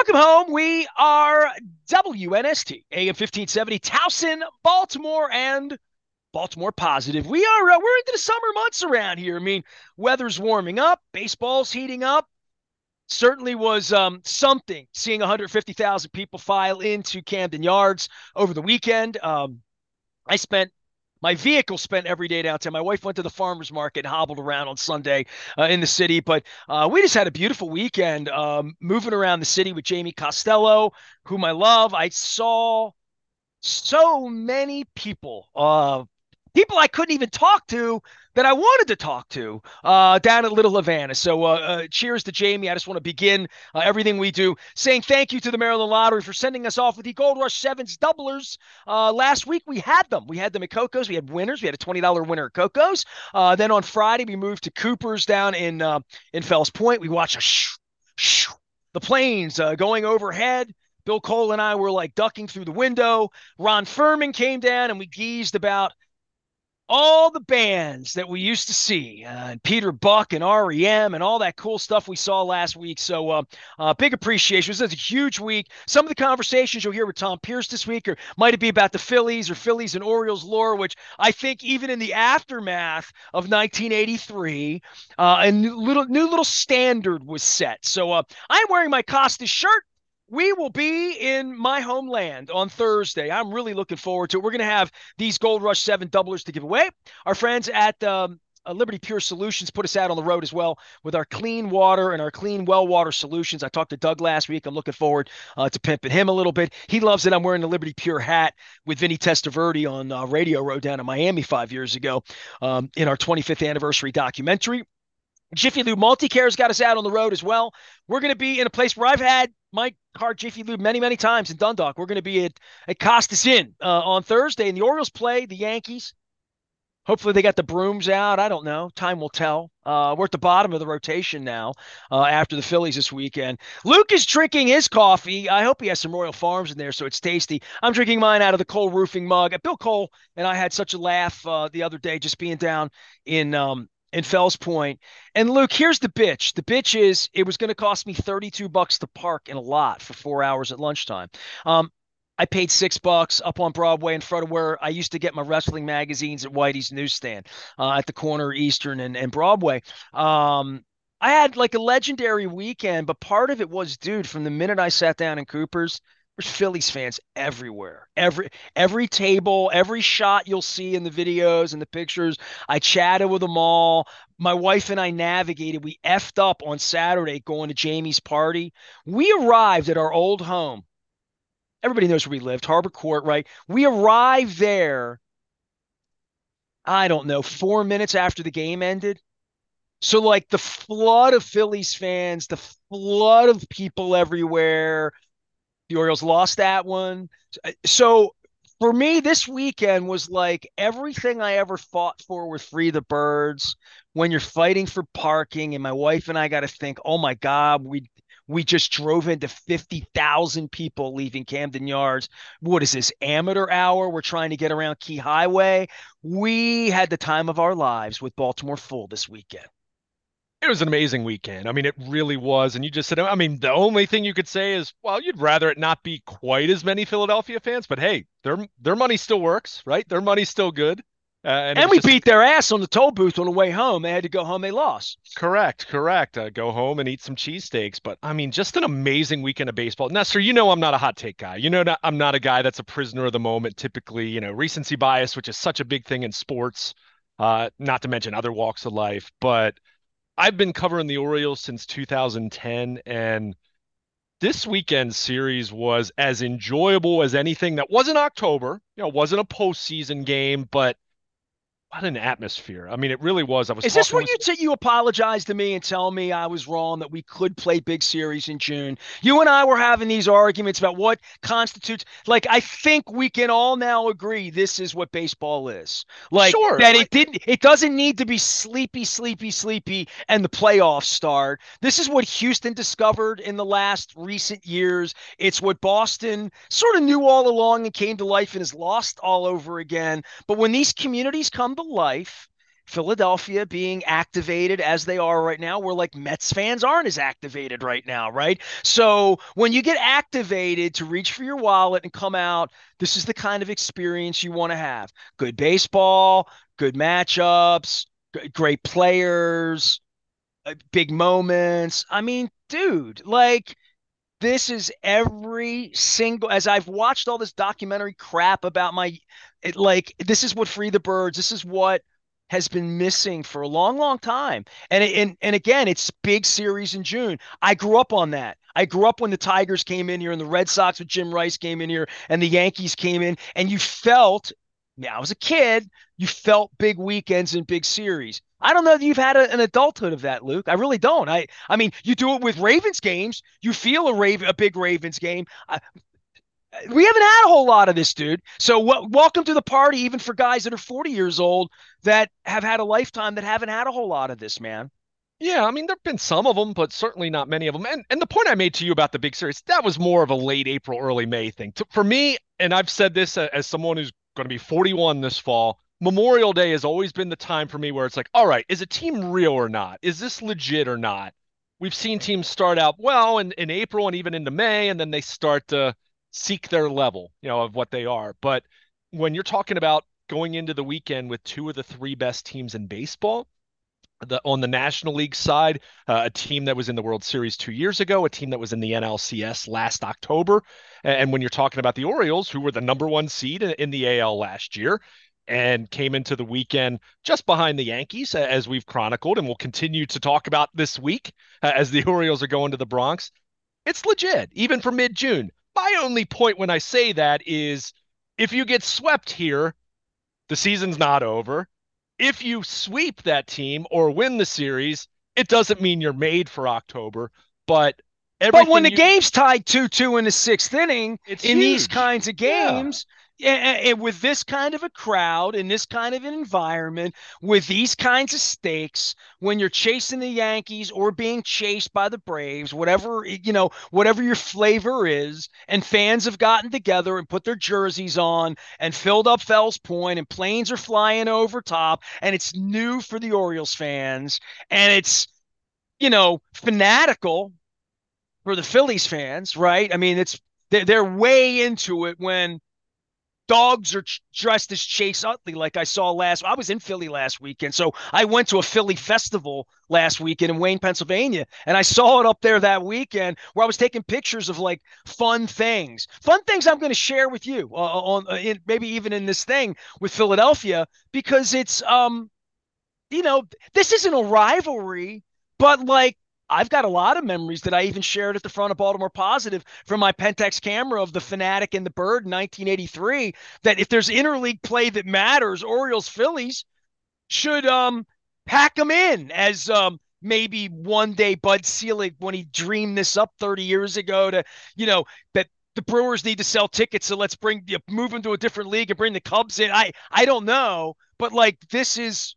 Welcome home. We are WNST, AM 1570, Towson, Baltimore, and Baltimore Positive. We're into the summer months around here. I mean, weather's warming up, baseball's heating up. Certainly was something seeing 150,000 people file into Camden Yards over the weekend. I spent my vehicle spent every day downtown. My wife went to the farmer's market and hobbled around on Sunday in the city. But we just had a beautiful weekend moving around the city with Jamie Costello, whom I love. I saw so many people I couldn't even talk to that I wanted to talk to down at Little Havana. So cheers to Jamie. I just want to begin everything we do saying thank you to the Maryland Lottery for sending us off with the Gold Rush Sevens doublers. Last week we had them. We had them at Coco's. We had winners. We had a $20 winner at Coco's. Then on Friday we moved to Cooper's down in Fells Point. We watched the planes going overhead. Bill Cole and I were like ducking through the window. Ron Furman came down and we geezed about all the bands that we used to see, and Peter Buck and REM and all that cool stuff we saw last week. So big appreciation. This is a huge week. Some of the conversations you'll hear with Tom Pierce this week might it be about the Phillies or Phillies and Orioles lore, which I think even in the aftermath of 1983, a new little standard was set. So I'm wearing my Costas shirt. We will be in my homeland on Thursday. I'm really looking forward to it. We're going to have these Gold Rush 7 doublers to give away. Our friends at Liberty Pure Solutions put us out on the road as well with our clean water and our clean well water solutions. I talked to Doug last week. I'm looking forward to pimping him a little bit. He loves it. I'm wearing the Liberty Pure hat with Vinny Testaverde on Radio Row down in Miami 5 years ago in our 25th anniversary documentary. Jiffy Lube Multicare's got us out on the road as well. We're going to be in a place where I've had my car Jiffy Lube many, many times in Dundalk. We're going to be at Costas Inn on Thursday, and the Orioles play the Yankees. Hopefully they got the brooms out. I don't know. Time will tell. We're at the bottom of the rotation now after the Phillies this weekend. Luke is drinking his coffee. I hope he has some Royal Farms in there so it's tasty. I'm drinking mine out of the Cole Roofing mug. Bill Cole and I had such a laugh the other day just being down in Fells Point. And Luke, here's the bitch. The bitch is it was going to cost me $32 to park in a lot for 4 hours at lunchtime. I paid $6 up on Broadway in front of where I used to get my wrestling magazines at Whitey's newsstand at the corner of Eastern and Broadway. I had like a legendary weekend, but part of it was, dude, from the minute I sat down in Cooper's, there's Phillies fans everywhere. Every table, every shot you'll see in the videos and the pictures. I chatted with them all. My wife and I navigated. We effed up on Saturday going to Jamie's party. We arrived at our old home. Everybody knows where we lived, Harbor Court, right? We arrived there, I don't know, 4 minutes after the game ended. So, like, the flood of Phillies fans, the flood of people everywhere. The Orioles lost that one. So for me, this weekend was like everything I ever fought for with Free the Birds. When you're fighting for parking, and my wife and I got to think, oh my God, we just drove into 50,000 people leaving Camden Yards. What is this, amateur hour? We're trying to get around Key Highway. We had the time of our lives with Baltimore full this weekend. It was an amazing weekend. I mean, it really was. And you just said, I mean, the only thing you could say is, well, you'd rather it not be quite as many Philadelphia fans, but hey, their money still works, right? Their money's still good. And it And was we just beat their ass on the toll booth on the way home. They had to go home. They lost. correct. Go home and eat some cheesesteaks. But I mean, just an amazing weekend of baseball. Nestor, I'm not a hot take guy. I'm not a guy that's a prisoner of the moment, typically, recency bias, which is such a big thing in sports, not to mention other walks of life. But I've been covering the Orioles since 2010, and this weekend series was as enjoyable as anything that wasn't October. Wasn't a postseason game, but what an atmosphere. I mean, it really was. I was Is this talking what with, you apologize to me and tell me I was wrong that we could play big series in June? You and I were having these arguments about what constitutes, like, I think we can all now agree this is what baseball is. Like sure, that it doesn't need to be sleepy and the playoffs start. This is what Houston discovered in the last recent years. It's what Boston sort of knew all along and came to life and is lost all over again. But when these communities come to life, Philadelphia being activated as they are right now, where like Mets fans aren't as activated right now, right? So when you get activated to reach for your wallet and come out, this is the kind of experience you want to have. Good baseball, good matchups, great players, big moments. I mean, dude, like this is every single as I've watched all this documentary crap about like this is what Free the Birds, this is what has been missing for a long, long time. And again, it's big series in June. I grew up on that. I grew up when the Tigers came in here and the Red Sox with Jim Rice came in here and the Yankees came in, and you felt, yeah, I was a kid, you felt big weekends and big series. I don't know that you've had an adulthood of that, Luke. I really don't. I mean, you do it with Ravens games. You feel a big Ravens game. We haven't had a whole lot of this, dude. So welcome to the party, even for guys that are 40 years old that have had a lifetime that haven't had a whole lot of this, man. Yeah, I mean, there've been some of them, but certainly not many of them. And the point I made to you about the big series, that was more of a late April, early May thing. For me, and I've said this as someone who's going to be 41 this fall, Memorial Day has always been the time for me where it's like, all right, is a team real or not? Is this legit or not? We've seen teams start out well in April and even into May, and then they start to seek their level, of what they are. But when you're talking about going into the weekend with two of the three best teams in baseball, on the National League side, a team that was in the World Series 2 years ago, a team that was in the NLCS last October. And when you're talking about the Orioles, who were the number one seed in the AL last year and came into the weekend just behind the Yankees, as we've chronicled, and we'll continue to talk about this week as the Orioles are going to the Bronx, it's legit, even for mid-June. My only point when I say that is if you get swept here, the season's not over. If you sweep that team or win the series, it doesn't mean you're made for October, but But when everything the game's tied 2-2 in the sixth inning, it's in these huge. kinds of Yeah. games, and with this kind of a crowd, in this kind of an environment, with these kinds of stakes, when you're chasing the Yankees or being chased by the Braves, whatever your flavor is, and fans have gotten together and put their jerseys on and filled up Fells Point, and planes are flying over top, and it's new for the Orioles fans, and it's fanatical for the Phillies fans, right? I mean, they're way into it when dogs are dressed as Chase Utley, like I saw last. I was in Philly last weekend, so I went to a Philly festival last weekend in Wayne, Pennsylvania, and I saw it up there that weekend where I was taking pictures of like fun things I'm going to share with you maybe even in this thing with Philadelphia, because it's this isn't a rivalry, but like I've got a lot of memories that I even shared at the front of Baltimore Positive from my Pentax camera of the Fanatic and the Bird in 1983. That if there's interleague play that matters, Orioles Phillies should pack them in as maybe one day Bud Selig, when he dreamed this up 30 years ago, to that the Brewers need to sell tickets, so let's move them to a different league and bring the Cubs in. I don't know, but like this is,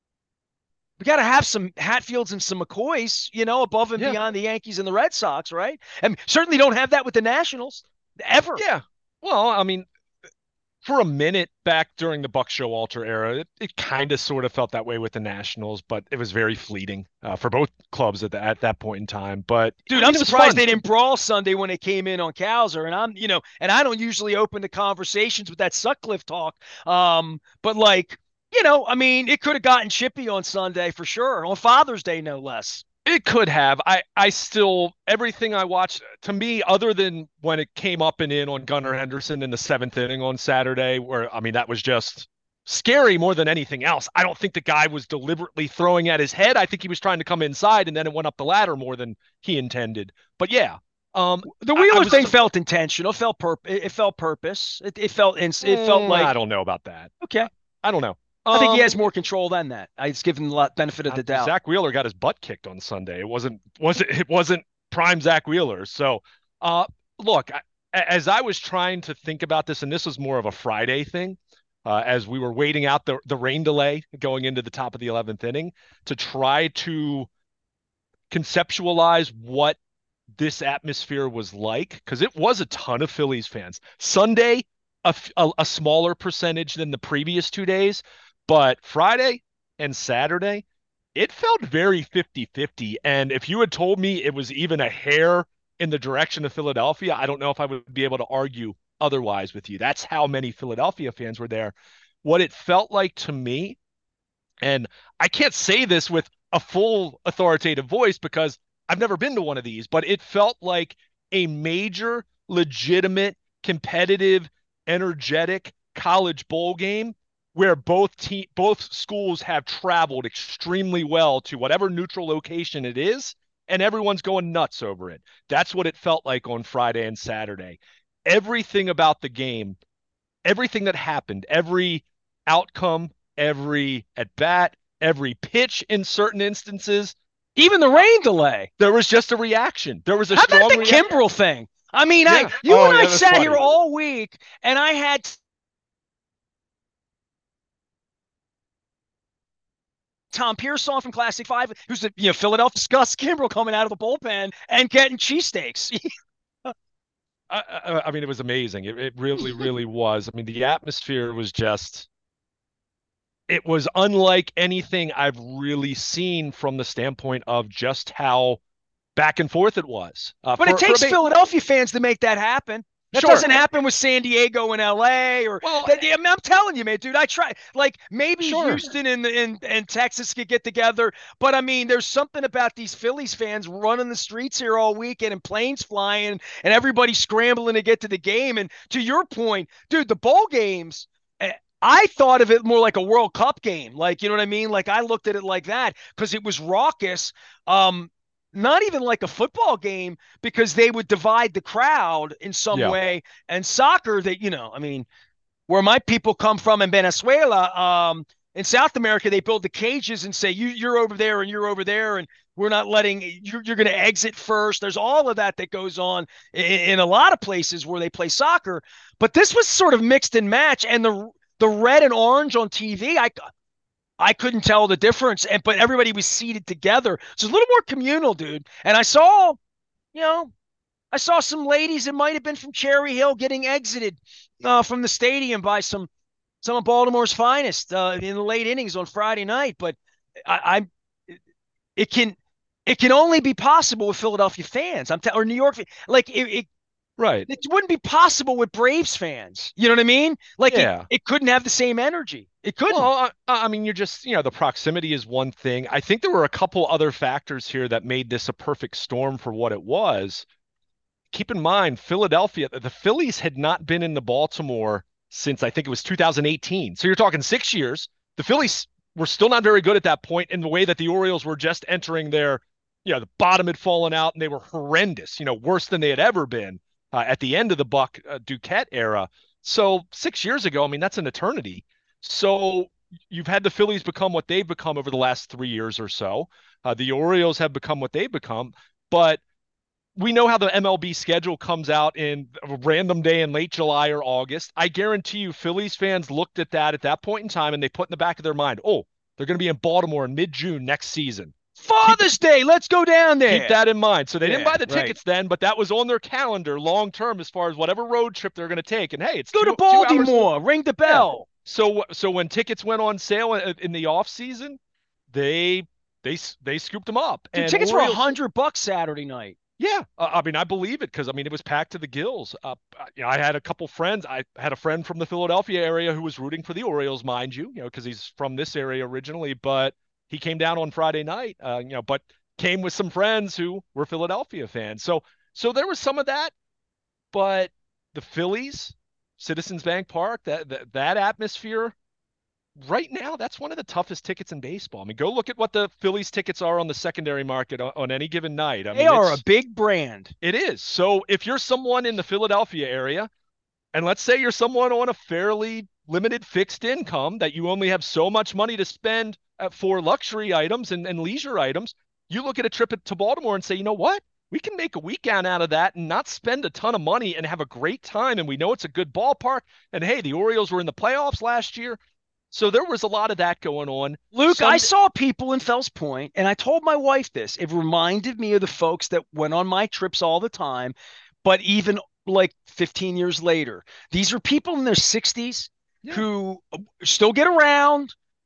we got to have some Hatfields and some McCoys, above and Yeah. beyond the Yankees and the Red Sox, right? And certainly don't have that with the Nationals ever. Yeah. Well, I mean, for a minute back during the Buck Showalter era, it kind of sort of felt that way with the Nationals, but it was very fleeting for both clubs at that point in time. But I Dude, mean, I'm it was surprised fun. they didn't brawl Sunday when they came in on Cowser. And and I don't usually open the conversations with that Sutcliffe talk. But like, I mean, it could have gotten chippy on Sunday for sure, on Father's Day, no less. It could have. I still, everything I watched, to me, other than when it came up and in on Gunnar Henderson in the seventh inning on Saturday, where, I mean, that was just scary more than anything else. I don't think the guy was deliberately throwing at his head. I think he was trying to come inside and then it went up the ladder more than he intended. But yeah, The I Wheeler was, thing felt intentional. It felt purpose. It felt I like, don't know about that. okay. I don't know. I think he has more control than that. I just give him the benefit of the doubt. Zach Wheeler got his butt kicked on Sunday. It wasn't prime Zach Wheeler. So, uh, look, as I was trying to think about this, and this was more of a Friday thing, as we were waiting out the rain delay going into the top of the 11th inning to try to conceptualize what this atmosphere was like, because it was a ton of Phillies fans. Sunday, a smaller percentage than the previous 2 days, but Friday, and Saturday, it felt very 50-50. And if you had told me it was even a hair in the direction of Philadelphia, I don't know if I would be able to argue otherwise with you. That's how many Philadelphia fans were there. What it felt like to me, and I can't say this with a full authoritative voice because I've never been to one of these, but it felt like a major, legitimate, competitive, energetic college bowl game where both schools have traveled extremely well to whatever neutral location it is, and everyone's going nuts over it. That's what it felt like on Friday and Saturday. Everything about the game, everything that happened, every outcome, every at bat, every pitch in certain instances, Even the rain delay. there was just a reaction. There was a How about strong the reaction. Kimbrel thing? I mean, Yeah. you Oh, and I yeah, that's sat funny. here all week, and I had Tom Pearson from Classic Five, who's the Philadelphia Gus Kimbrel coming out of the bullpen and getting cheesesteaks. I mean, it was amazing. It really, really was. I mean, the atmosphere was just, it was unlike anything I've really seen from the standpoint of just how back and forth it was. But it takes Philadelphia fans to make that happen. That Sure. doesn't happen with San Diego and LA or Well, I'm telling you, man, dude, I try like maybe Sure. Houston and Texas could get together, but I mean, there's something about these Phillies fans running the streets here all weekend and planes flying and everybody scrambling to get to the game. And to your point, dude, the bowl games, I thought of it more like a World Cup game. Like, you know what I mean? Like I looked at it like that because it was raucous. Not even like a football game because they would divide the crowd in some Yeah. way. And soccer, that I mean, where my people come from in Venezuela, in South America, they build the cages and say you're over there and you're over there, and we're not letting you're going to exit first. There's all of that goes on in a lot of places where they play soccer, but this was sort of mixed and match, and the red and orange on TV, I couldn't tell the difference, but everybody was seated together. So it's a little more communal, dude. And you know, I saw some ladies that might have been from Cherry Hill getting exited from the stadium by some of Baltimore's finest in the late innings on Friday night. But I it can only be possible with Philadelphia fans. Or New York, like Right. it wouldn't be possible with Braves fans. You know what I mean? Like Yeah. it couldn't have the same energy. It couldn't. Well, I mean, you're just, the proximity is one thing. I think there were a couple other factors here that made this a perfect storm for what it was. Keep in mind, Philadelphia, the Phillies had not been in the Baltimore since I think it was 2018. So you're talking 6 years. The Phillies were still not very good at that point in the way that the Orioles were just entering their, the bottom had fallen out and they were horrendous, worse than they had ever been at the end of the Buck Duquette era. So 6 years ago, I mean, that's an eternity. So you've had the Phillies become what they've become over the last 3 years or so. The Orioles have become what they've become, but we know how the MLB schedule comes out in a random day in late July or August. I guarantee you Phillies fans looked at that point in time and they put in the back of their mind, oh, they're going to be in Baltimore in mid-June next season. Father's Day, let's go down there. Keep that in mind. So they didn't buy the right. tickets then, but that was on their calendar long term as far as whatever road trip they're going to take. And hey, it's go to 2 hours. Baltimore, ring the bell. Yeah. So when tickets went on sale in the off season, they scooped them up. Dude, and tickets were $100 Saturday night. Yeah, I mean, I believe it because I mean it was packed to the gills. I had a couple friends. I had a friend from the Philadelphia area who was rooting for the Orioles, mind you, because he's from this area originally, but he came down on Friday night, but came with some friends who were Philadelphia fans. So there was some of that, but the Phillies, Citizens Bank Park, that atmosphere. Right now, that's one of the toughest tickets in baseball. I mean, go look at what the Phillies tickets are on the secondary market on any given night. They are a big brand. It is. So if you're someone in the Philadelphia area, and let's say you're someone on a fairly limited fixed income that you only have so much money to spend for luxury items and leisure items, you look at a trip to Baltimore and say, you know what? We can make a weekend out of that and not spend a ton of money and have a great time. And we know it's a good ballpark. And hey, the Orioles were in the playoffs last year. So there was a lot of that going on. Luke, I saw people in Fells Point, and I told my wife this. It reminded me of the folks that went on my trips all the time, but even like 15 years later. These are people in their 60s who still get around,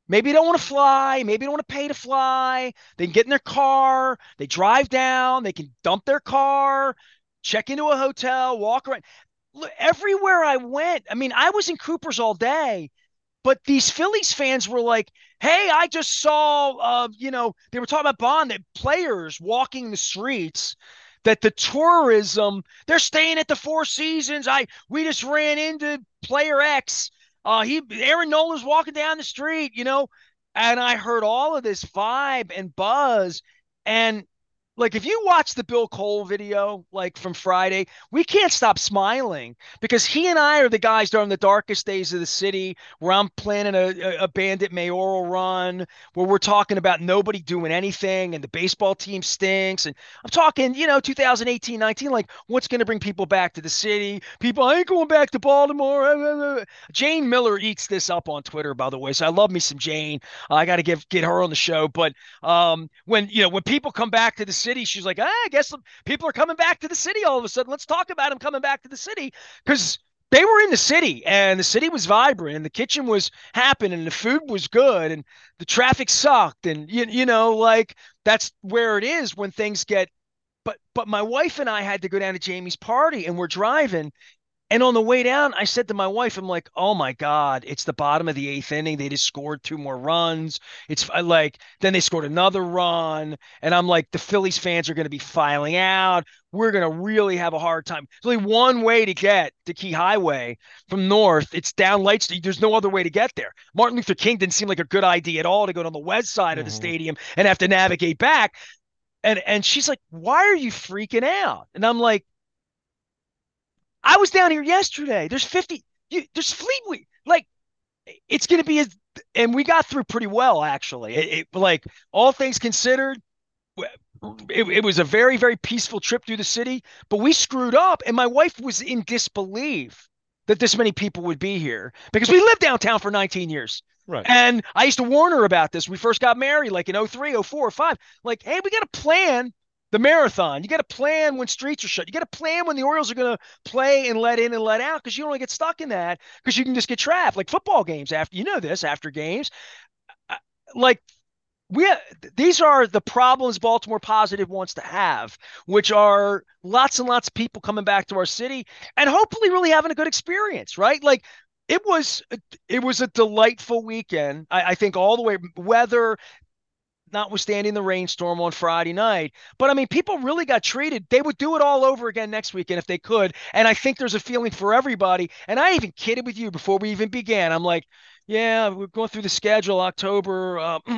Maybe they don't want to fly. Maybe they don't want to pay to fly. They can get in their car. They drive down. They can dump their car, check into a hotel, walk around. Look, everywhere I went, I mean, I was in Cooper's all day, but these Phillies fans were like, "Hey, I just saw, they were talking about Bond, that players walking the streets, that the tourism, they're staying at the Four Seasons. We just ran into player X. Aaron Nolan's walking down the street, and I heard all of this vibe and buzz, and like if you watch the Bill Cole video like from Friday, we can't stop smiling because he and I are the guys during the darkest days of the city where I'm planning a bandit mayoral run where we're talking about nobody doing anything and the baseball team stinks. And I'm talking, 2018, 19, like what's going to bring people back to the city? People, I ain't going back to Baltimore. Jane Miller eats this up on Twitter, by the way. So I love me some Jane. I got to get her on the show. But when people come back to the city, she's like, I guess people are coming back to the city all of a sudden. Let's talk about them coming back to the city because they were in the city and the city was vibrant and the kitchen was happening and the food was good and the traffic sucked and like that's where it is when things get. But my wife and I had to go down to Jamie's party and we're driving and on the way down, I said to my wife, I'm like, oh my God, it's the bottom of the eighth inning. They just scored two more runs. Then they scored another run. And I'm like, the Phillies fans are going to be filing out. We're going to really have a hard time. There's only one way to get to Key Highway from north. It's down Light Street. There's no other way to get there. Martin Luther King didn't seem like a good idea at all to go on the west side of the Hmm. stadium and have to navigate back. And she's like, why are you freaking out? And I'm like, I was down here yesterday. There's Fleetwood. Like it's going to be and we got through pretty well actually. Like all things considered, it was a very, very peaceful trip through the city, but we screwed up and my wife was in disbelief that this many people would be here because we lived downtown for 19 years. Right. And I used to warn her about this. We first got married like in 03, 04, 05. Like, hey, we got to plan the marathon. You got to plan when streets are shut. You got to plan when the Orioles are going to play and let in and let out because you don't want to get stuck in that because you can just get trapped. Like football games after games. Uh, Like we these are the problems Baltimore Positive wants to have, which are lots and lots of people coming back to our city and hopefully really having a good experience, right? Like it was it was a delightful weekend. I think all the way weather notwithstanding the rainstorm on Friday night. But I mean, people really got treated. They would do it all over again next weekend if they could. And I think there's a feeling for everybody. And I even kidded with you before we even began. I'm like, yeah, we're going through the schedule. October,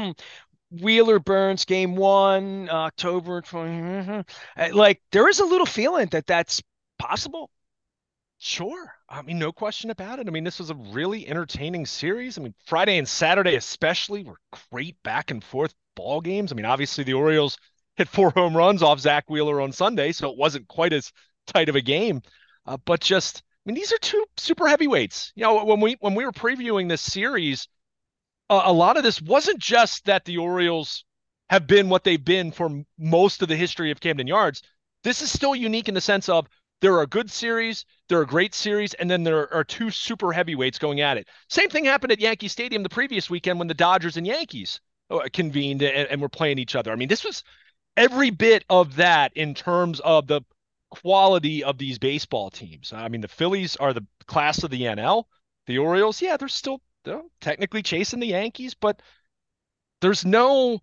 Wheeler Burns game one, October 20. Like there is a little feeling that that's possible. Sure. I mean, no question about it. I mean, this was a really entertaining series. I mean, Friday and Saturday especially were great back and forth ball games. I mean, obviously the Orioles hit 4 home runs off Zach Wheeler on Sunday, so it wasn't quite as tight of a game. But just, I mean, these are two super heavyweights. When we were previewing this series, a lot of this wasn't just that the Orioles have been what they've been for most of the history of Camden Yards. This is still unique in the sense of there are a good series, there are a great series, and then there are two super heavyweights going at it. Same thing happened at Yankee Stadium the previous weekend when the Dodgers and Yankees convened and were playing each other. I mean, this was every bit of that in terms of the quality of these baseball teams. I mean, the Phillies are the class of the NL. The Orioles, yeah, they're technically chasing the Yankees, but there's no.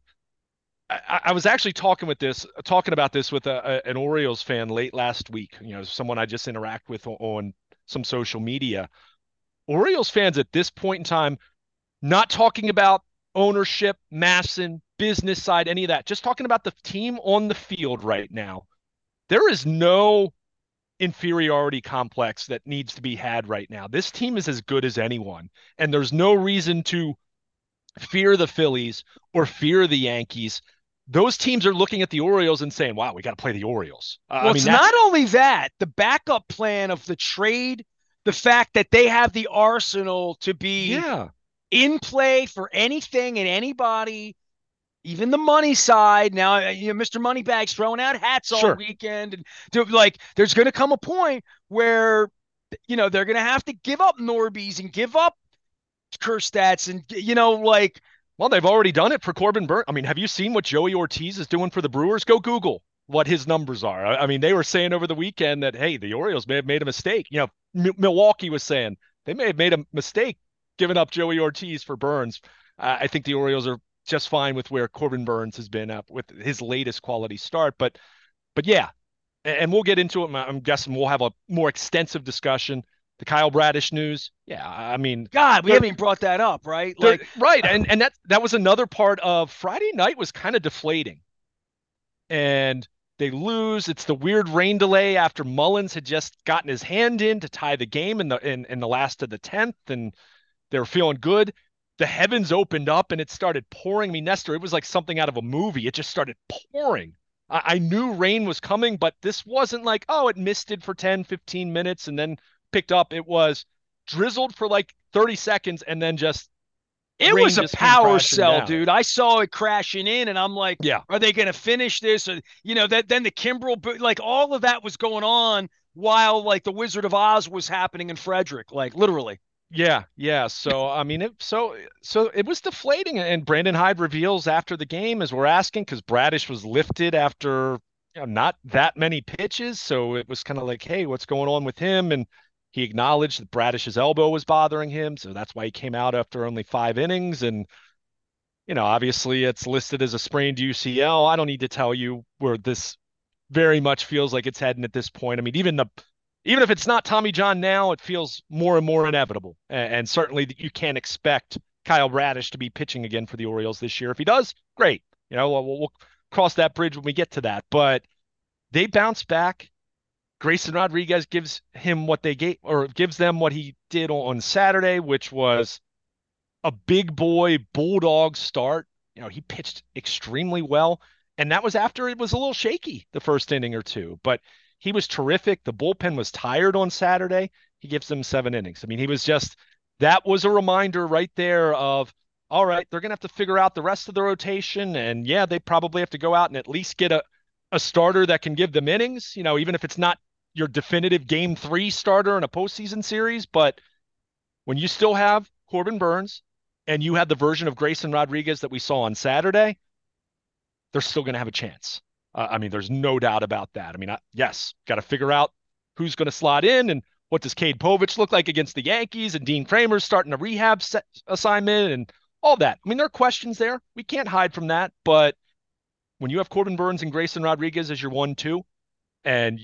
I was actually talking about this with an Orioles fan late last week. Someone I just interact with on some social media. Orioles fans at this point in time, not talking about ownership, Masson, business side, any of that. Just talking about the team on the field right now. There is no inferiority complex that needs to be had right now. This team is as good as anyone, and there's no reason to fear the Phillies or fear the Yankees. Those teams are looking at the Orioles and saying, wow, we got to play the Orioles. Well, I mean, it's not that's, only that, the backup plan of the trade, the fact that they have the arsenal to be yeah, in play for anything and anybody, even the money side. Now, Mr. Moneybags throwing out hats all sure. weekend, and there's going to come a point where they're going to have to give up Norbies and give up Kerstats, and Well, they've already done it for Corbin Burns. I mean, have you seen what Joey Ortiz is doing for the Brewers? Go Google what his numbers are. I mean, they were saying over the weekend that, hey, the Orioles may have made a mistake. Milwaukee was saying they may have made a mistake giving up Joey Ortiz for Burns. I think the Orioles are just fine with where Corbin Burns has been up with his latest quality start. But yeah, and we'll get into it. I'm guessing we'll have a more extensive discussion. The Kyle Bradish news. Yeah, I mean, God, we they're haven't even brought that up, right? they're Like, right, and that was another part of Friday night was kind of deflating, and they lose. It's the weird rain delay after Mullins had just gotten his hand in to tie the game in the last of the 10th, and they were feeling good. The heavens opened up and it started pouring. I mean, Nestor, it was like something out of a movie. It just started pouring. I knew rain was coming, but this wasn't like, oh, it misted for 10, 15 minutes and then picked up. It was drizzled for like 30 seconds and then just it rain was a just came power crashing cell, down. dude. I saw it crashing in, and I'm like, Yeah. are they going to finish this? Or that then the Kimbrel, like all of that was going on while like the Wizard of Oz was happening in Frederick, like literally. Yeah, yeah. So I mean, so it was deflating. And Brandon Hyde reveals after the game, as we're asking, because Bradish was lifted after not that many pitches, so it was kind of like, hey, what's going on with him? And he acknowledged that Bradish's elbow was bothering him, so that's why he came out after only 5 innings. And obviously, it's listed as a sprained UCL. I don't need to tell you where this very much feels like it's heading at this point. I mean, even if it's not Tommy John now, it feels more and more inevitable. And certainly that you can't expect Kyle Bradish to be pitching again for the Orioles this year. If he does, great. We'll cross that bridge when we get to that. But they bounce back. Grayson Rodriguez gives him what they gave, or gives them what he did on Saturday, which was a big boy bulldog start. He pitched extremely well. And that was after it was a little shaky the first inning or two. But he was terrific. The bullpen was tired on Saturday. He gives them 7 innings. I mean, that was a reminder right there of, all right, they're going to have to figure out the rest of the rotation. And yeah, they probably have to go out and at least get a starter that can give them innings, even if it's not your definitive game 3 starter in a postseason series. But when you still have Corbin Burns and you have the version of Grayson Rodriguez that we saw on Saturday, they're still going to have a chance. I mean, there's no doubt about that. I mean, yes, got to figure out who's going to slot in and what does Cade Povich look like against the Yankees, and Dean Kramer's starting a rehab assignment and all that. I mean, there are questions there. We can't hide from that. But when you have Corbin Burns and Grayson Rodriguez as your 1-2, and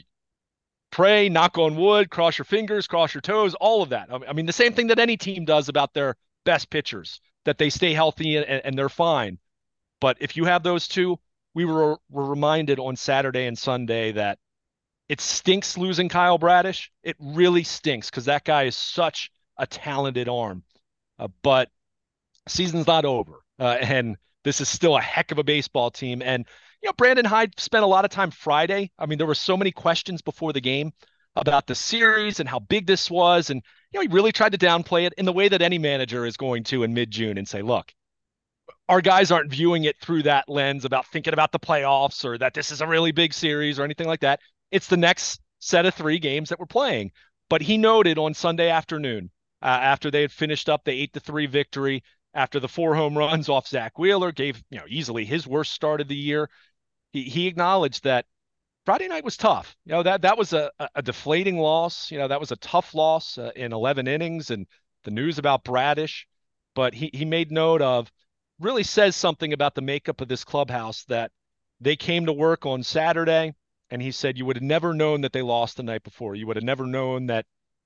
pray, knock on wood, cross your fingers, cross your toes, all of that. I mean, the same thing that any team does about their best pitchers, that they stay healthy and they're fine. But if you have those two, we were reminded on Saturday and Sunday that it stinks losing Kyle Bradish. It really stinks because that guy is such a talented arm. But season's not over. And this is still a heck of a baseball team. And, Brandon Hyde spent a lot of time Friday. I mean, there were so many questions before the game about the series and how big this was. And, he really tried to downplay it in the way that any manager is going to in mid-June and say, look, our guys aren't viewing it through that lens about thinking about the playoffs or that this is a really big series or anything like that. It's the next set of 3 games that we're playing. But he noted on Sunday afternoon, after they had finished up the 8-3 victory, after the 4 home runs off Zach Wheeler, gave easily his worst start of the year. He acknowledged that Friday night was tough. That was a deflating loss. That was a tough loss in 11 innings, and the news about Bradish. But he made note of, really says something about the makeup of this clubhouse, that they came to work on Saturday, and he said you would have never known that they lost the night before. You would have never known that,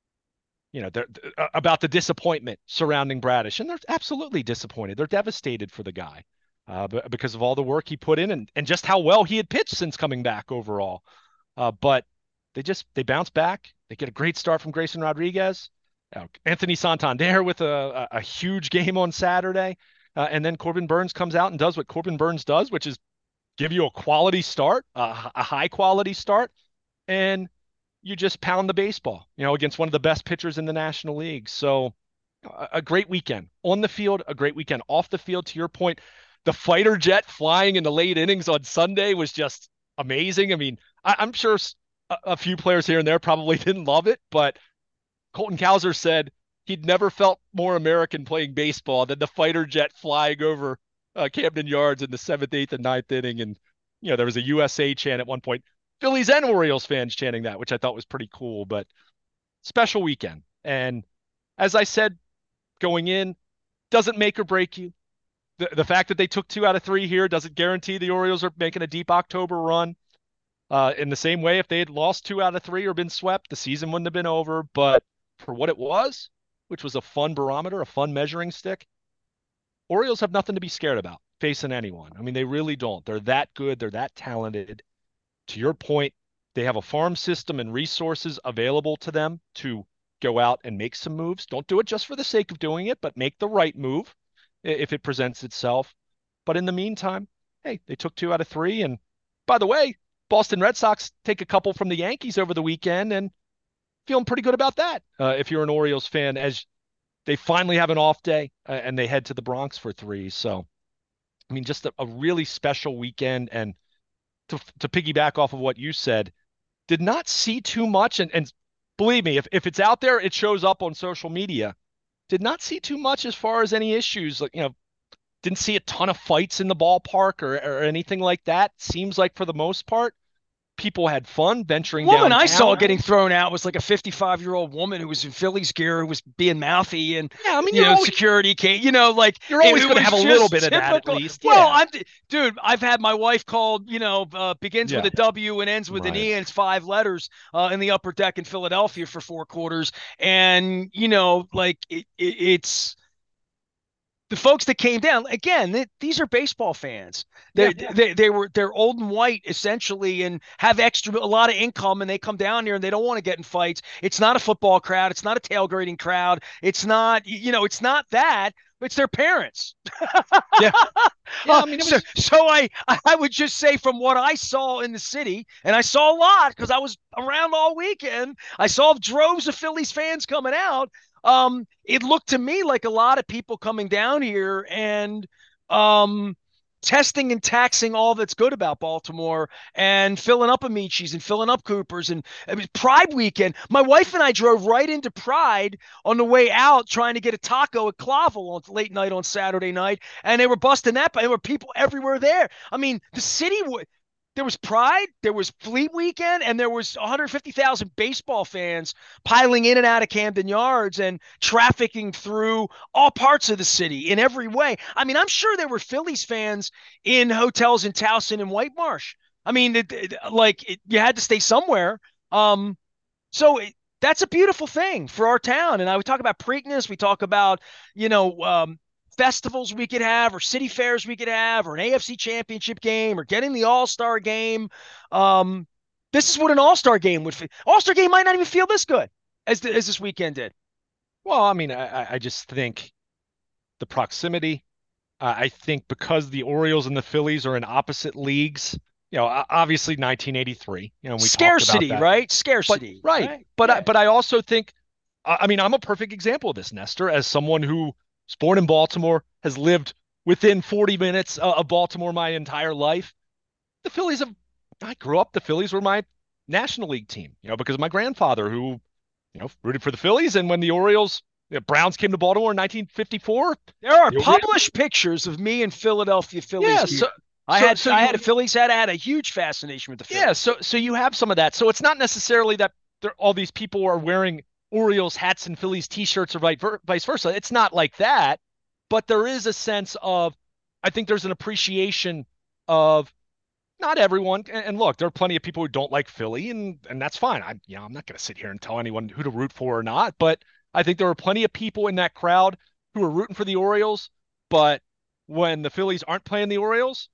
about the disappointment surrounding Bradish. And they're absolutely disappointed. They're devastated for the guy because of all the work he put in and just how well he had pitched since coming back overall. But they bounce back. They get a great start from Grayson Rodriguez. Anthony Santander with a huge game on Saturday. And then Corbin Burns comes out and does what Corbin Burns does, which is give you a quality start, a high quality start, and you just pound the baseball, against one of the best pitchers in the National League. So a great weekend on the field, a great weekend off the field. To your point, the fighter jet flying in the late innings on Sunday was just amazing. I mean, I'm sure a few players here and there probably didn't love it, but Colton Cowser said he'd never felt more American playing baseball than the fighter jet flying over Camden Yards in the seventh, eighth, and ninth inning. And, there was a USA chant at one point. Phillies and Orioles fans chanting that, which I thought was pretty cool, but special weekend. And as I said, going in doesn't make or break you. The fact that they took 2 out of 3 here doesn't guarantee the Orioles are making a deep October run. In the same way, if they had lost 2 out of 3 or been swept, the season wouldn't have been over. But for what it was, which was a fun barometer, a fun measuring stick, Orioles have nothing to be scared about facing anyone. I mean, they really don't. They're that good. They're that talented. To your point, they have a farm system and resources available to them to go out and make some moves. Don't do it just for the sake of doing it, but make the right move if it presents itself. But in the meantime, hey, they took 2 out of 3. And by the way, Boston Red Sox take a couple from the Yankees over the weekend and feeling pretty good about that. If you're an Orioles fan, as they finally have an off day and they head to the Bronx for 3. So, I mean, just a really special weekend. And to piggyback off of what you said, did not see too much. And believe me, if it's out there, it shows up on social media. Did not see too much as far as any issues. Like, didn't see a ton of fights in the ballpark or anything like that. Seems like for the most part, people had fun venturing Woman downtown. I saw getting thrown out was like a 55-year-old woman who was in Phillies gear, who was being mouthy, and yeah, I mean, security came. Like you're always going to was have a just little bit of that at typical. least. Well, Yeah. dude, I've had my wife called, begins with Yeah. a W and ends with an Right. E, and it's 5 letters in the upper deck in Philadelphia for 4 quarters, and like it's the folks that came down again. These are baseball fans. They're old and white essentially, and have a lot of income, and they come down here and they don't want to get in fights. It's not a football crowd. It's not a tailgating crowd. It's not it's not that. It's their parents. Yeah. Yeah. I mean, it was. So I would just say from what I saw in the city, and I saw a lot because I was around all weekend. I saw droves of Phillies fans coming out. It looked to me like a lot of people coming down here and testing and taxing all that's good about Baltimore and filling up Amici's and filling up Cooper's. And it was Pride weekend. My wife and I drove right into Pride on the way out trying to get a taco at Clavel on late night on Saturday night, and they were busting that, but there were people everywhere there. I mean, the city would. There was Pride, there was Fleet Weekend, and there was 150,000 baseball fans piling in and out of Camden Yards and trafficking through all parts of the city in every way. I mean, I'm sure there were Phillies fans in hotels in Towson and White Marsh. I mean, you had to stay somewhere. So that's a beautiful thing for our town. And I would talk about Preakness. We talk about, festivals we could have, or city fairs we could have, or an AFC championship game, or getting the All-Star game. This is what an All-Star game would feel. All-Star game might not even feel this good as this weekend did. Well, I mean, I just think the proximity. I think because the Orioles and the Phillies are in opposite leagues, obviously 1983, we Scarcity, talked about that. right? Scarcity. Right. But I also think, I mean, I'm a perfect example of this, Nestor, as someone who was born in Baltimore, has lived within 40 minutes of Baltimore my entire life. I grew up, the Phillies were my National League team, because of my grandfather who, rooted for the Phillies. And when the Orioles, Browns came to Baltimore in 1954. There are published pictures of me in Philadelphia Phillies. Yeah, I had a Phillies hat. I had a huge fascination with the Phillies. Yeah, so you have some of that. So it's not necessarily that all these people are wearing Orioles hats and Phillies t-shirts or vice versa. It's not like that, but there is a sense of, I think there's an appreciation of not everyone. And look, there are plenty of people who don't like Philly, and that's fine. I'm not going to sit here and tell anyone who to root for or not, but I think there are plenty of people in that crowd who are rooting for the Orioles, but when the Phillies aren't playing the Orioles,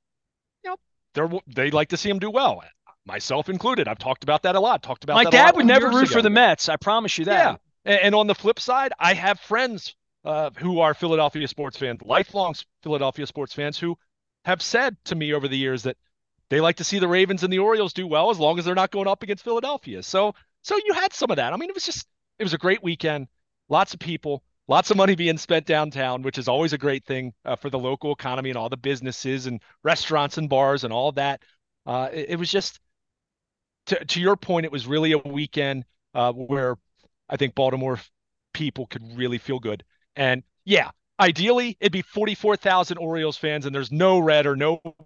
they like to see them do well. Myself included. I've talked about that a lot. My dad would never root for the Mets. I promise you that. Yeah. And on the flip side, I have friends who are Philadelphia sports fans, lifelong Philadelphia sports fans, who have said to me over the years that they like to see the Ravens and the Orioles do well as long as they're not going up against Philadelphia. So you had some of that. I mean, it was a great weekend. Lots of people, lots of money being spent downtown, which is always a great thing for the local economy and all the businesses and restaurants and bars and all that. It was just, to your point, it was really a weekend where I think Baltimore people could really feel good. And yeah, ideally it'd be 44,000 Orioles fans and there's no red or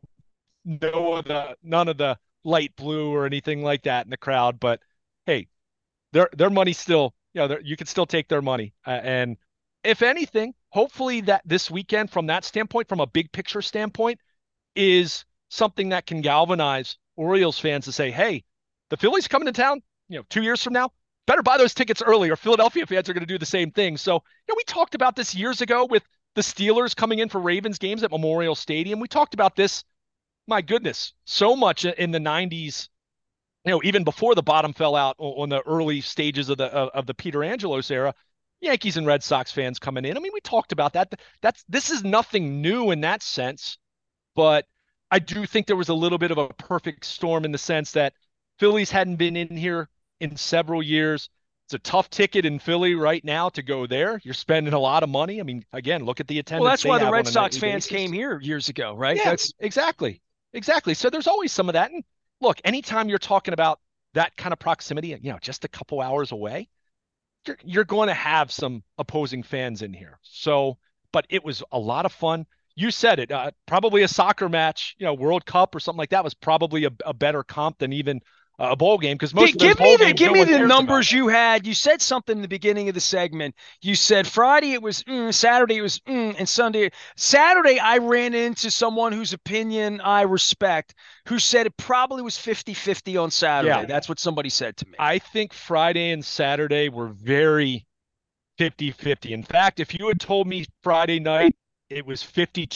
none of the light blue or anything like that in the crowd. But hey, their money still, you can still take their money. And if anything, hopefully that this weekend from that standpoint, from a big picture standpoint, is something that can galvanize Orioles fans to say, hey, the Phillies coming to town, 2 years from now, better buy those tickets early or Philadelphia fans are going to do the same thing. So, we talked about this years ago with the Steelers coming in for Ravens games at Memorial Stadium. We talked about this, my goodness, so much in the 90s, even before the bottom fell out on the early stages of the Peter Angelos era. Yankees and Red Sox fans coming in. I mean, we talked about that. This is nothing new in that sense, but I do think there was a little bit of a perfect storm in the sense that Phillies hadn't been in here in several years. It's a tough ticket in Philly right now to go there. You're spending a lot of money. I mean, again, look at the attendance. Well, that's why the Red on a Sox nightly fans basis. came here years ago, right? Yeah, exactly. So there's always some of that. And look, anytime you're talking about that kind of proximity, just a couple hours away, you're going to have some opposing fans in here. So, but it was a lot of fun. You said it, probably a soccer match, World Cup or something like that was probably a better comp than even a bowl game, because most of those bowl games, give no me one the cares numbers about. you had. You said something in the beginning of the segment. You said Friday it was Saturday it was and Sunday. Saturday I ran into someone whose opinion I respect, who said it probably was 50-50 on Saturday. Yeah, That's what somebody said to me. I think Friday and Saturday were very 50-50. In fact, if you had told me Friday night it was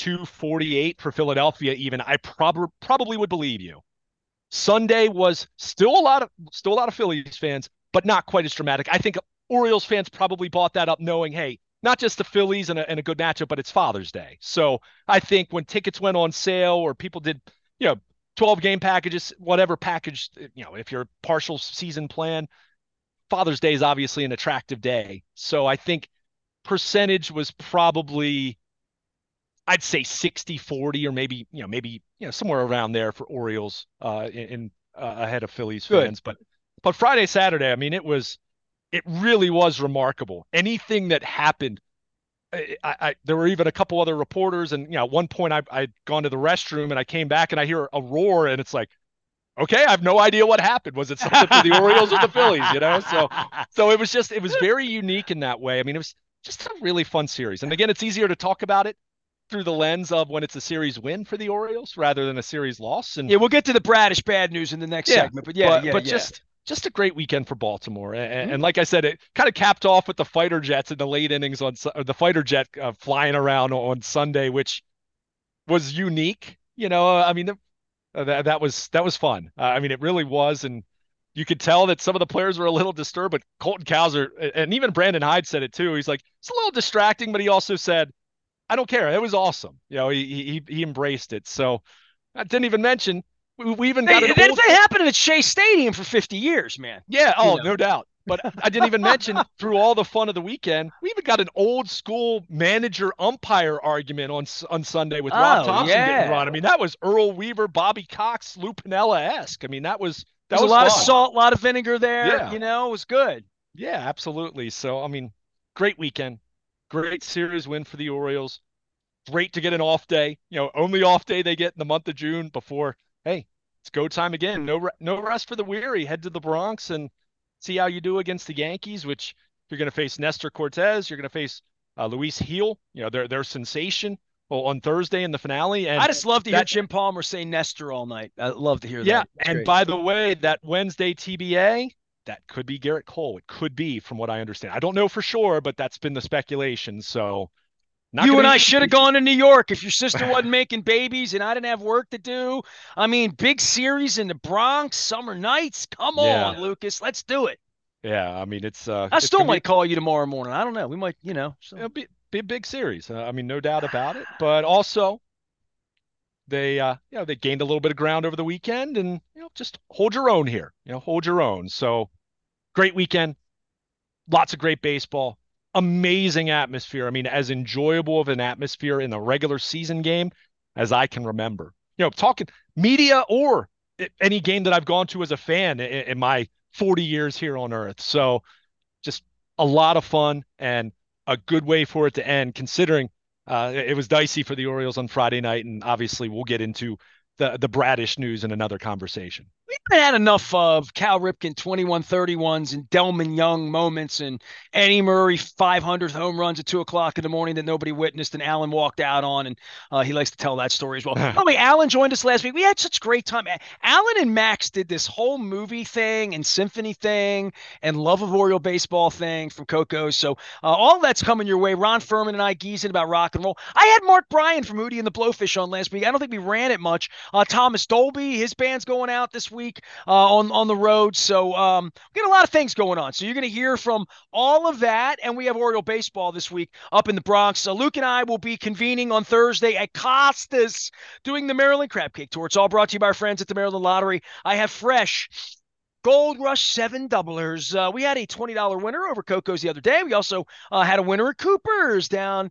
52-48 for Philadelphia even, I probably would believe you. Sunday was still a lot of Phillies fans, but not quite as dramatic. I think Orioles fans probably bought that up knowing, hey, not just the Phillies and a good matchup, but it's Father's Day. So I think when tickets went on sale or people did, 12 game packages, whatever package, if you're a partial season plan, Father's Day is obviously an attractive day. So I think percentage was probably, I'd say 60-40, or maybe somewhere around there for Orioles in ahead of Phillies fans. Good. But Friday, Saturday, I mean, it really was remarkable. Anything that happened, there were even a couple other reporters, and at one point I'd gone to the restroom and I came back and I hear a roar, and it's like, okay, I have no idea what happened. Was it something for the Orioles or the Phillies? So it was very unique in that way. I mean, it was just a really fun series. And again, it's easier to talk about it through the lens of when it's a series win for the Orioles rather than a series loss. And yeah, we'll get to the Bradish bad news in the next segment. But just a great weekend for Baltimore. And like I said, it kind of capped off with the fighter jets in the late innings or the fighter jet flying around on Sunday, which was unique. I mean, that was fun. I mean, it really was. And you could tell that some of the players were a little disturbed, but Colton Cowser and even Brandon Hyde said it too. He's like, it's a little distracting, but he also said, I don't care. It was awesome. He embraced it. So I didn't even mention we even got that happened at Shea Stadium for 50 years, man. Yeah. Oh, no doubt. But I didn't even mention through all the fun of the weekend, we even got an old school manager umpire argument on Sunday with Rob Thompson getting run. I mean, that was Earl Weaver, Bobby Cox, Lou Piniella-esque. I mean, that was a lot of salt, a lot of vinegar there. Yeah. It was good. Yeah, absolutely. So, I mean, great weekend. Great series win for the Orioles. Great to get an off day. Only off day they get in the month of June before, hey, it's go time again. No rest for the weary. Head to the Bronx and see how you do against the Yankees, which you're going to face Nestor Cortez. You're going to face Luis Gil, their sensation on Thursday in the finale. And I just love to hear Jim Palmer say Nestor all night. I love to hear that. Yeah, and by the way, that Wednesday TBA, that could be Garrett Cole. It could be, from what I understand. I don't know for sure, but that's been the speculation. So you and I should have gone to New York if your sister wasn't making babies and I didn't have work to do. I mean, big series in the Bronx, summer nights. Come on, Lucas. Let's do it. Yeah, I mean, it's I still might call you tomorrow morning. I don't know. We might, So. It'll be a big series. I mean, no doubt about it. But also, they gained a little bit of ground over the weekend, and just hold your own here. Hold your own. So great weekend, lots of great baseball, amazing atmosphere. I mean, as enjoyable of an atmosphere in the regular season game as I can remember. Talking media or any game that I've gone to as a fan in my 40 years here on Earth. So just a lot of fun and a good way for it to end, considering it was dicey for the Orioles on Friday night, and obviously we'll get into the Bradish news in another conversation. We've had enough of Cal Ripken 21-31s and Delman Young moments and Eddie Murray 500th home runs at 2 o'clock in the morning that nobody witnessed and Alan walked out on. And he likes to tell that story as well. By the way, Alan joined us last week. We had such great time. Alan and Max did this whole movie thing and symphony thing and Love of Oriole baseball thing from Coco. So all that's coming your way. Ron Furman and I geezing about rock and roll. I had Mark Bryan from Hootie and the Blowfish on last week. I don't think we ran it much. Thomas Dolby, his band's going out this week on the road. So we got a lot of things going on. So you're going to hear from all of that. And we have Oriole baseball this week up in the Bronx. Luke and I will be convening on Thursday at Costas doing the Maryland Crab Cake Tour. It's all brought to you by our friends at the Maryland Lottery. I have fresh Gold Rush 7 doublers. We had a $20 winner over Coco's the other day. We also had a winner at Cooper's down.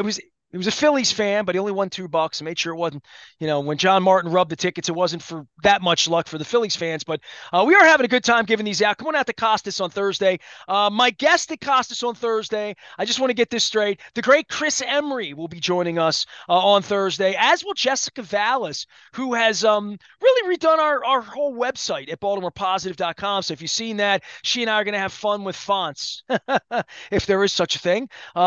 It was a Phillies fan, but he only won $2 and made sure it wasn't, when John Martin rubbed the tickets, it wasn't for that much luck for the Phillies fans. But we are having a good time giving these out. Come on out to Costas on Thursday. My guest at Costas on Thursday, I just want to get this straight. The great Chris Emery will be joining us on Thursday, as will Jessica Vallis, who has really redone our whole website at BaltimorePositive.com. So if you've seen that, she and I are going to have fun with fonts, if there is such a thing,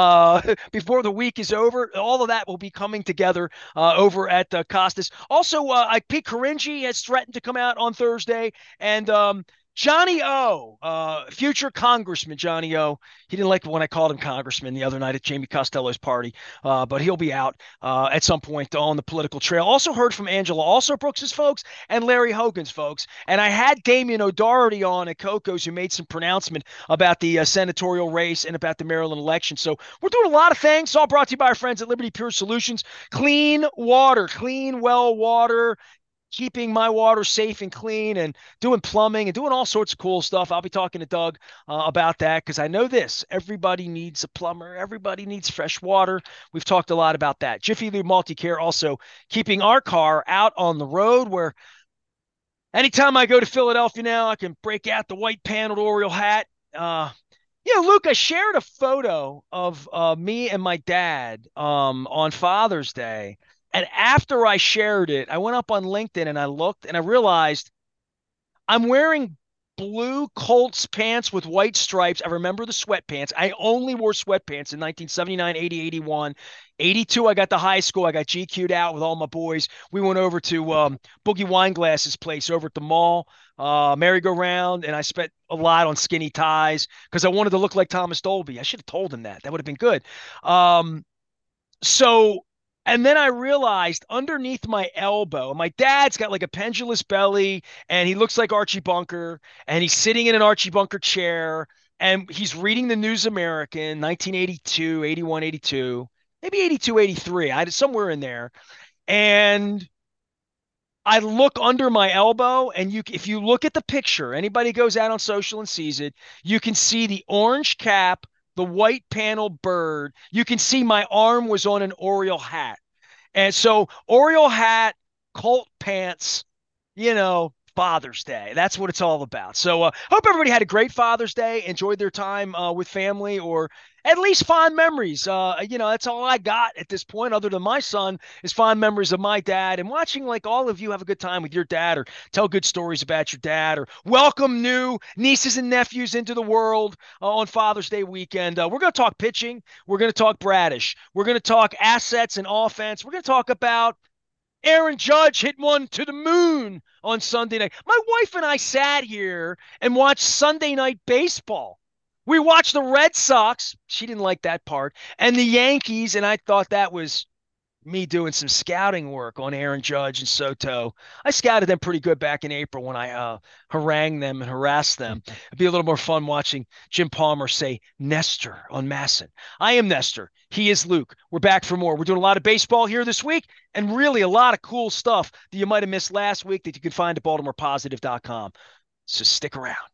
before the week is over. All of that will be coming together over at Costas. Also, Pete Caringi has threatened to come out on Thursday, and Johnny O, future Congressman Johnny O. He didn't like when I called him Congressman the other night at Jamie Costello's party, but he'll be out at some point on the political trail. Also heard from Angela Alsobrooks' folks and Larry Hogan's folks. And I had Damien O'Doherty on at Coco's, who made some pronouncement about the senatorial race and about the Maryland election. So we're doing a lot of things. All brought to you by our friends at Liberty Pure Solutions. Clean water, clean well water, keeping my water safe and clean, and doing plumbing and doing all sorts of cool stuff. I'll be talking to Doug about that, because I know this. Everybody needs a plumber. Everybody needs fresh water. We've talked a lot about that. Jiffy Lube Multi-Care also keeping our car out on the road, where anytime I go to Philadelphia now, I can break out the white paneled Oriole hat. Luke, I shared a photo of me and my dad on Father's Day. And after I shared it, I went up on LinkedIn and I looked and I realized I'm wearing blue Colts pants with white stripes. I remember the sweatpants. I only wore sweatpants in 1979, 80, 81. 82, I got to high school. I got GQ'd out with all my boys. We went over to Boogie Wineglass's place over at the mall, merry-go-round, and I spent a lot on skinny ties because I wanted to look like Thomas Dolby. I should have told him that. That would have been good. And then I realized underneath my elbow, my dad's got like a pendulous belly and he looks like Archie Bunker, and he's sitting in an Archie Bunker chair and he's reading the News American, 1982, 81, 82, maybe 82, 83, somewhere in there. And I look under my elbow, and if you look at the picture, anybody goes out on social and sees it, you can see the orange cap, the white panel bird. You can see my arm was on an Oriole hat. And so Oriole hat, Colt pants, Father's Day. That's what it's all about. So hope everybody had a great Father's Day, enjoyed their time with family, or at least fond memories. That's all I got at this point, other than my son, is fond memories of my dad, and watching like all of you have a good time with your dad, or tell good stories about your dad, or welcome new nieces and nephews into the world on Father's Day weekend. We're going to talk pitching. We're going to talk Bradish. We're going to talk assets and offense. We're going to talk about Aaron Judge hit one to the moon on Sunday night. My wife and I sat here and watched Sunday night baseball. We watched the Red Sox. She didn't like that part. And the Yankees. And I thought that was me doing some scouting work on Aaron Judge and Soto. I scouted them pretty good back in April when I harangued them and harassed them. It'd be a little more fun watching Jim Palmer say Nestor on Masson. I am Nestor. He is Luke. We're back for more. We're doing a lot of baseball here this week, and really a lot of cool stuff that you might have missed last week that you can find at BaltimorePositive.com. So stick around.